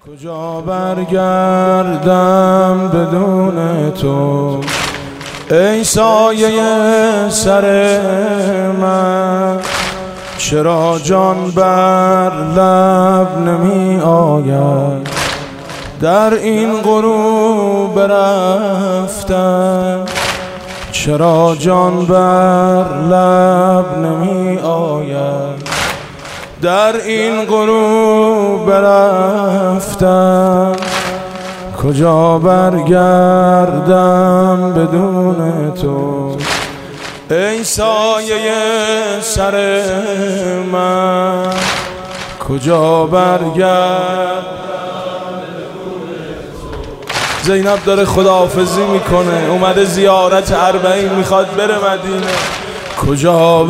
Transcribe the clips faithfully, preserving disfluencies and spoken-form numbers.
کجا برگردم بدون تو ای سایه سر من؟ چرا جان بر لب نمی آید در این غروب رفتن؟ چرا جان بر لب نمی آید در این غروب رفتن؟ کجا برگردم بدون تو ای سایه سر من؟ کجا برگردم بدون تو؟ زینب داره خداحافظی میکنه، اومده زیارت اربعین، میخواد بره مدینه. کجا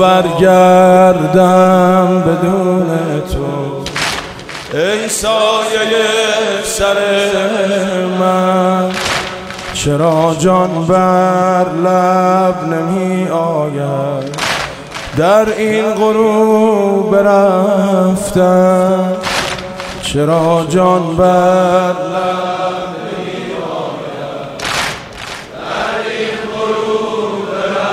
برگردم بدون تو ای سایه سر من؟ چرا جان بر لب نمی آید در این غروب رفتن؟ چرا جان بر لب نمی آید در این غروب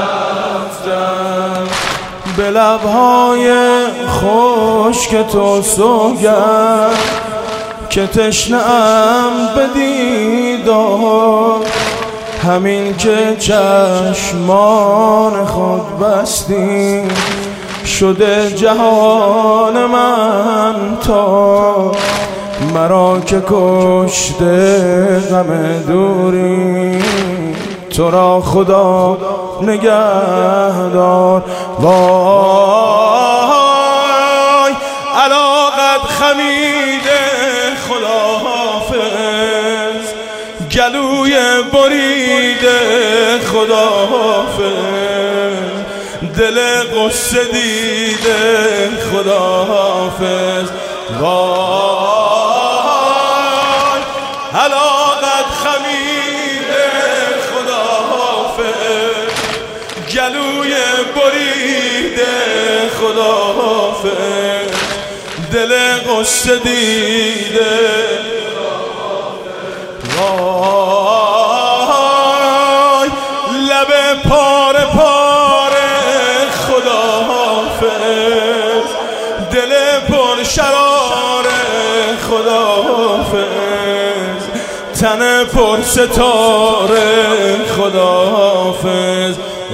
رفتن؟ به لبهای خشک تو سوگند که تشنه‌ام به دیدار، همین که چشمان خود بستی شده جهان من تا مرا که کشته غم دوری. تو را خدا نگهدار. وای علاقت خمیده خداحافظ، گلوی بریده خداحافظ، دل غصه دیده خداحافظ. وای علاقت خمیده خداحافظ، گلوی بریده خداحافظ، دل غصه دیده. وای لب پاره پاره خداحافظ، دل پر شرار خداحافظ، تن پر ستاره خداحافظ.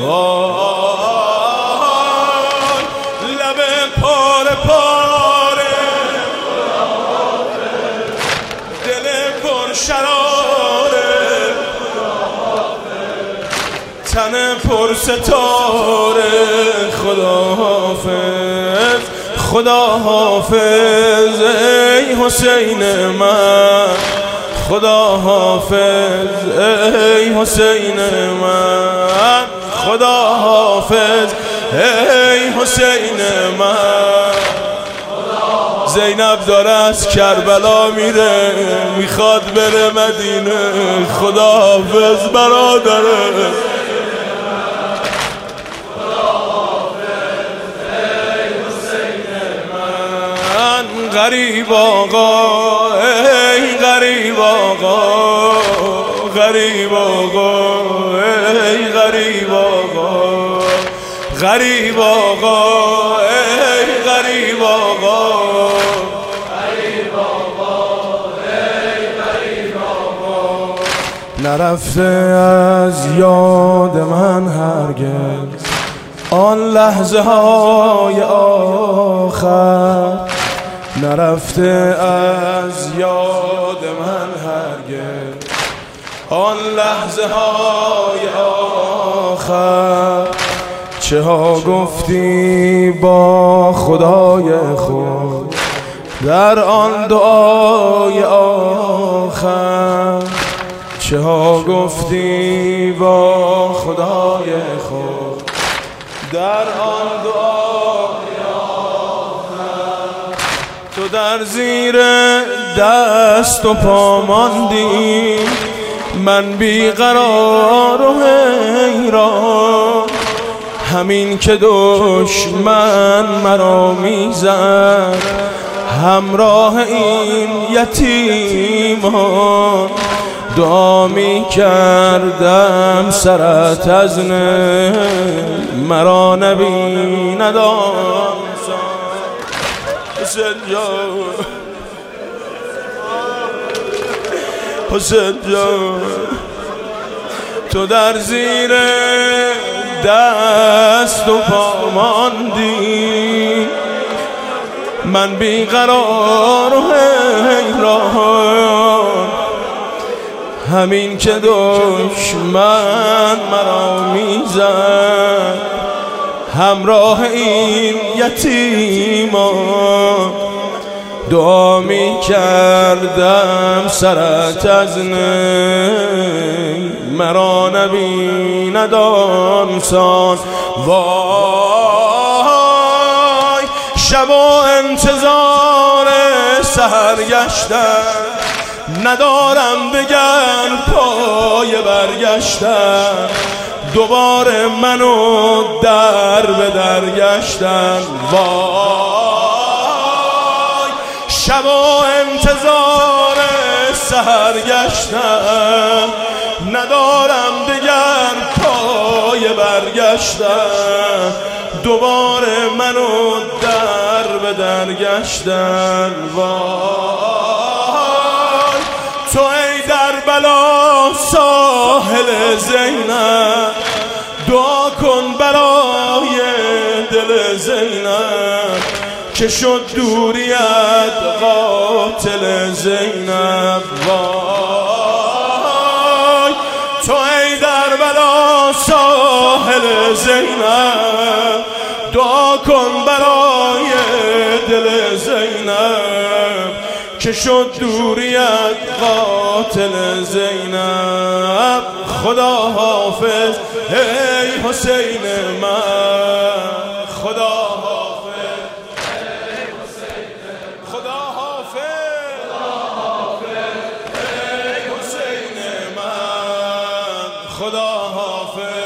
وای لب پاره پاره خداحافظ، دل پر شرار خداحافظ، تن پر ستاره خداحافظ. خداحافظ ای حسین من، خداحافظ ای حسین من، خداحافظ ای حسین من. زینب داره از کربلا میره، میخواد بره مدینه. خداحافظ برادره. غریب آقا ای غریب آقا، غریب آقا ای غریب آقا، غریب آقا ای غریب آقا، غریب آقا ای غریب آقا. نرفته از یاد من هرگز آن لحظه های آخر، نرفته از یاد من هرگز آن لحظه های آخر. چه ها گفتی با خدای خود در آن دعای آخر؟ چه ها گفتی با خدای خود در آن دعای آخر؟ تو در زیر دست و پا ماندی، من بیقرار و حیران، همین که دشمن مرا میزد همراه این یتیمان دعا می کردم سرت از نه مرا نبی ندان حسین جان حسین جان تو در زیر دست و پا ماندی من بیقرار و حیران همین که دشمن مرا میزد همراه این یتیمان دعا می کردم سرت از نی مرا نبی ندانسان وای شب و انتظار سحر گشتم ندارم دگر پای برگشتن دوباره منو در به در گشتن وای شب و انتظار سحر گشتن ندارم دگر پای برگشتن دوباره منو در به در گشتن وای تو ای در بلا ساحل زینب دعا کن برای دل زینب که شد دوریت قاتل زینب وای تو ای در بلا ساحل زینب دعا کن برای دل زینب که شد دوریت قاتل زینب خدا حافظ ای حسین من خدا حافظ ای حسین خدا حافظ ای حسین من خدا حافظ